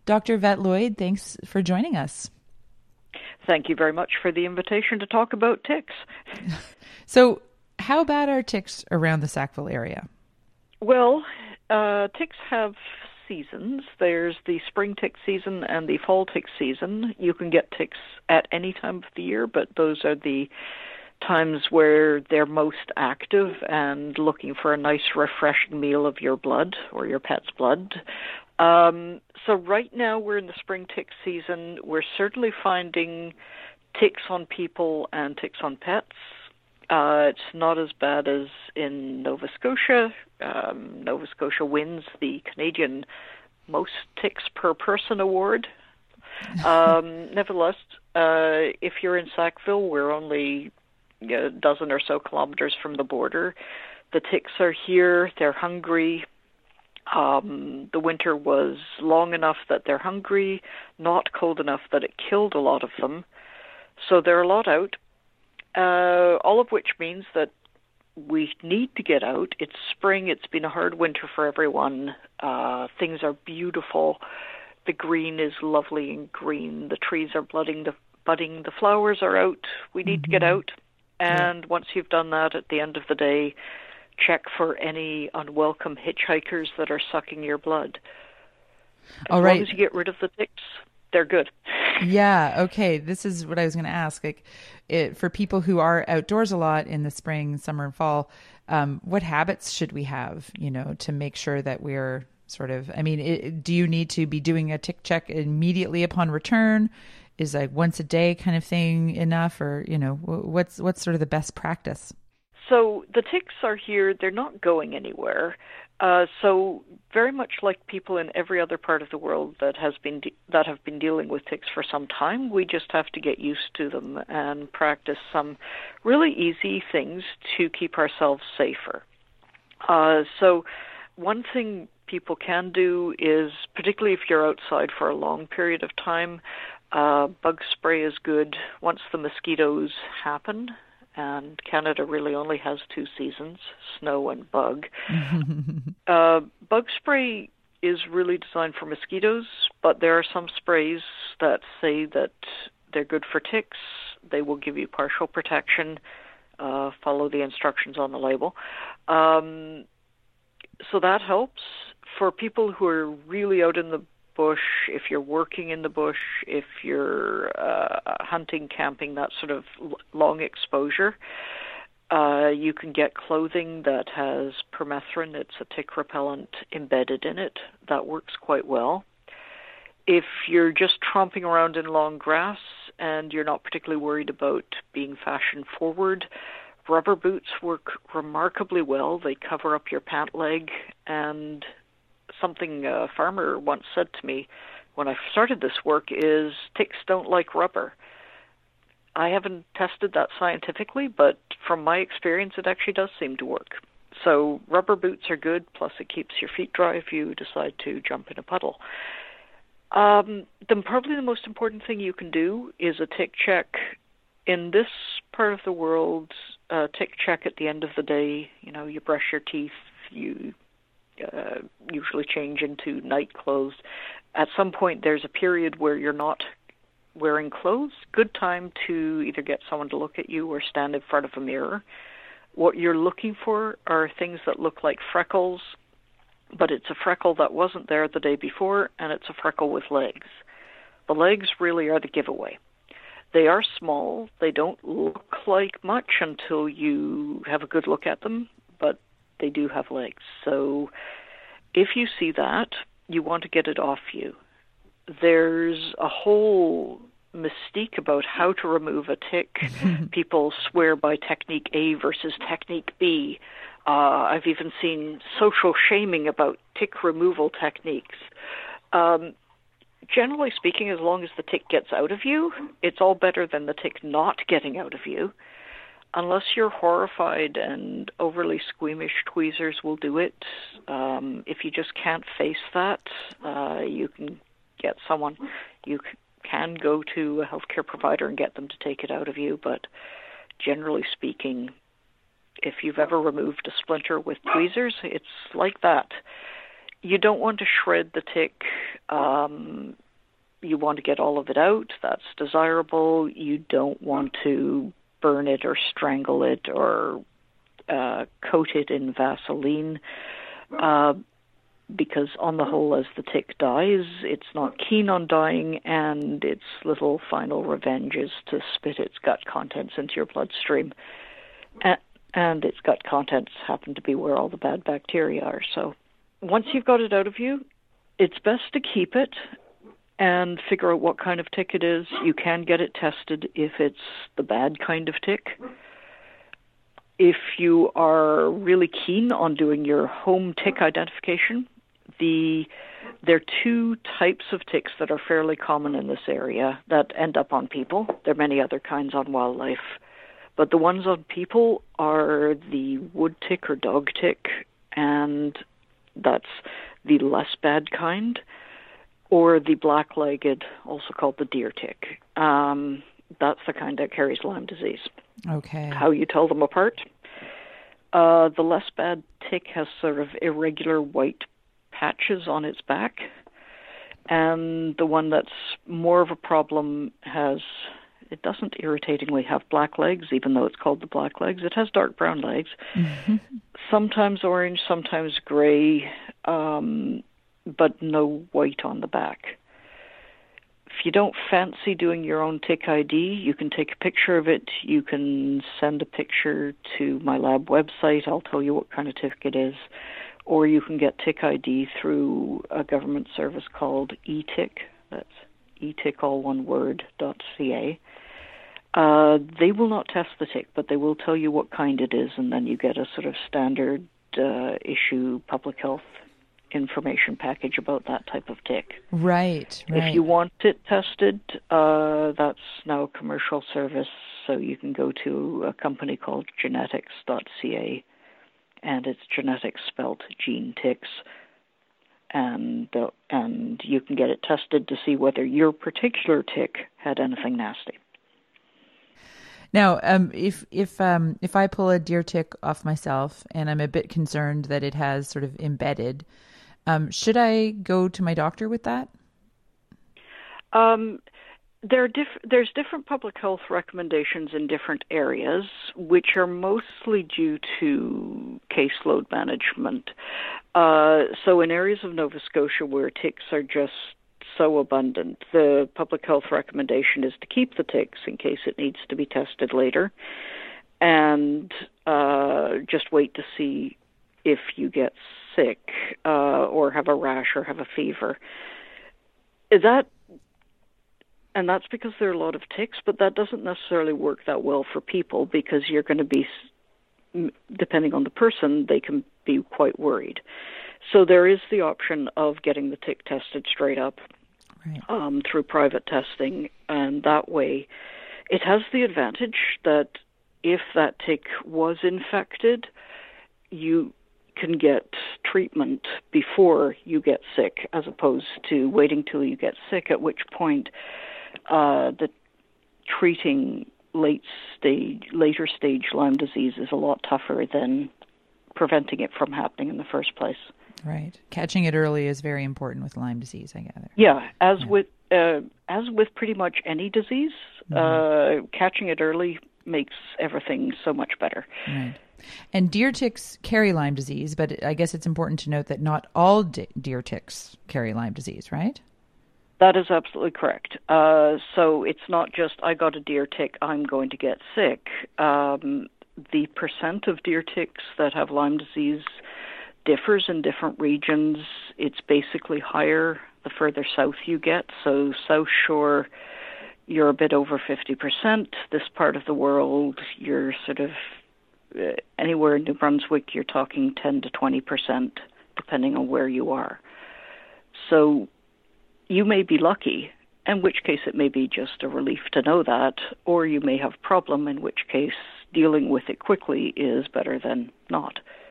Dr. Vet Lloyd, thanks for joining us. Thank you very much for the invitation to talk about ticks. So, how bad are ticks around the Sackville area? Well, ticks have seasons. There's the spring tick season and the fall tick season. You can get ticks at any time of the year, but those are the times where they're most active and looking for a nice, refreshing meal of your blood or your pet's blood. So right now we're in the spring tick season. We're certainly finding ticks on people and ticks on pets. It's not as bad as in Nova Scotia. Nova Scotia wins the Canadian Most Ticks Per Person Award. Nevertheless, if you're in Sackville, we're only a dozen or so kilometers from the border. The ticks are here. They're hungry. The winter was long enough that they're hungry, not cold enough that it killed a lot of them. So they're a lot out, all of which means that we need to get out. It's spring. It's been a hard winter for everyone. Things are beautiful. The green is lovely and green. The trees are budding. The flowers are out. We need to get out. And once you've done that, at the end of the day, check for any unwelcome hitchhikers that are sucking your blood. As long as you get rid of the ticks, they're good. Yeah, okay. This is what I was going to ask. For people who are outdoors a lot in the spring, summer, and fall, what habits should we have, to make sure that we're sort of, do you need to be doing a tick check immediately upon return? Is like once a day kind of thing enough, or, what's sort of the best practice? So the ticks are here. They're not going anywhere. So very much like people in every other part of the world that have been dealing with ticks for some time, we just have to get used to them and practice some really easy things to keep ourselves safer. So one thing people can do is, particularly if you're outside for a long period of time, bug spray is good once the mosquitoes happen. And Canada really only has two seasons, snow and bug. Bug spray is really designed for mosquitoes, but there are some sprays that say that they're good for ticks. They will give you partial protection. Follow the instructions on the label. So that helps. For people who are really out in the bush, if you're working in the bush, if you're hunting, camping, that sort of long exposure, you can get clothing that has permethrin. It's a tick repellent embedded in it. That works quite well. If you're just tromping around in long grass and you're not particularly worried about being fashion forward, rubber boots work remarkably well. They cover up your pant leg, and something a farmer once said to me when I started this work is ticks don't like rubber. I haven't tested that scientifically, but from my experience, it actually does seem to work. So rubber boots are good, plus it keeps your feet dry if you decide to jump in a puddle. Probably the most important thing you can do is a tick check. In this part of the world, tick check at the end of the day. You brush your teeth, you usually change into night clothes. At some point, there's a period where you're not wearing clothes. Good time to either get someone to look at you or stand in front of a mirror. What you're looking for are things that look like freckles, but it's a freckle that wasn't there the day before, and it's a freckle with legs. The legs really are the giveaway. They are small. They don't look like much until you have a good look at them, but they do have legs. So if you see that, you want to get it off you. There's a whole mystique about how to remove a tick. People swear by technique A versus technique B. I've even seen social shaming about tick removal techniques. Generally speaking, as long as the tick gets out of you, it's all better than the tick not getting out of you. Unless you're horrified and overly squeamish, tweezers will do it. If you just can't face that, you can get someone. You can go to a healthcare provider and get them to take it out of you, but generally speaking, if you've ever removed a splinter with tweezers, it's like that. You don't want to shred the tick. You want to get all of it out. That's desirable. You don't want to burn it or strangle it or coat it in Vaseline. Because on the whole, as the tick dies, it's not keen on dying, and its little final revenge is to spit its gut contents into your bloodstream. And its gut contents happen to be where all the bad bacteria are. So once you've got it out of you, it's best to keep it and figure out what kind of tick it is. You can get it tested if it's the bad kind of tick. If you are really keen on doing your home tick identification, there are two types of ticks that are fairly common in this area that end up on people. There are many other kinds on wildlife. But the ones on people are the wood tick or dog tick, and that's the less bad kind, or the black-legged, also called the deer tick. That's the kind that carries Lyme disease. Okay. How you tell them apart? The less bad tick has sort of irregular white patches on its back, and the one that's more of a problem it doesn't irritatingly have black legs, even though it's called the black legs. It has dark brown legs, sometimes orange, sometimes gray, but no white on the back. If you don't fancy doing your own tick ID, you can take a picture of it. You can send a picture to my lab website. I'll tell you what kind of tick it is. Or you can get tick ID through a government service called eTick. That's eTick, all one word, .ca. They will not test the tick, but they will tell you what kind it is, and then you get a sort of standard issue public health information package about that type of tick. Right. If you want it tested, that's now a commercial service, so you can go to a company called genetics.ca, and it's genetics spelt gene ticks, and you can get it tested to see whether your particular tick had anything nasty. Now, if I pull a deer tick off myself and I'm a bit concerned that it has sort of embedded, should I go to my doctor with that? There's different public health recommendations in different areas, which are mostly due to caseload management. So in areas of Nova Scotia where ticks are just so abundant, the public health recommendation is to keep the ticks in case it needs to be tested later, and just wait to see if you get sick or have a rash or have a fever. And that's because there are a lot of ticks, but that doesn't necessarily work that well for people, because you're going to be, depending on the person, they can be quite worried. So there is the option of getting the tick tested straight up, right, through private testing, and that way it has the advantage that if that tick was infected, you can get treatment before you get sick, as opposed to waiting till you get sick, at which point the treating later stage Lyme disease is a lot tougher than preventing it from happening in the first place. Right. Catching it early is very important with Lyme disease, I gather. Yeah, as with pretty much any disease, catching it early makes everything so much better. Right. And deer ticks carry Lyme disease, but I guess it's important to note that not all deer ticks carry Lyme disease, right? That is absolutely correct. So it's not just, I got a deer tick, I'm going to get sick. The percent of deer ticks that have Lyme disease differs in different regions. It's basically higher the further south you get. So South Shore, you're a bit over 50%. This part of the world, you're sort of anywhere in New Brunswick, you're talking 10 to 20%, depending on where you are. So you may be lucky, in which case it may be just a relief to know that, or you may have a problem, in which case dealing with it quickly is better than not.